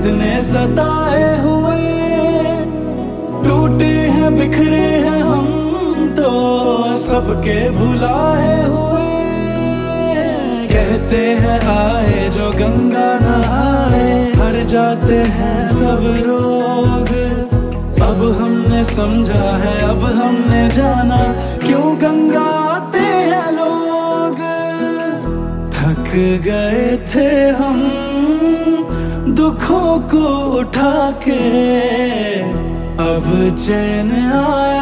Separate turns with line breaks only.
इतने सताए हुए, टूटे हैं बिखरे हैं हम तो सबके भुलाए हुए। कहते हैं आए जो गंगा नहाए, हर जाते हैं सब रोग। अब हमने समझा है, अब हमने जाना क्यों गंगा आते हैं लोग। थक गए थे हम दुखों को उठा के, अब चैन आया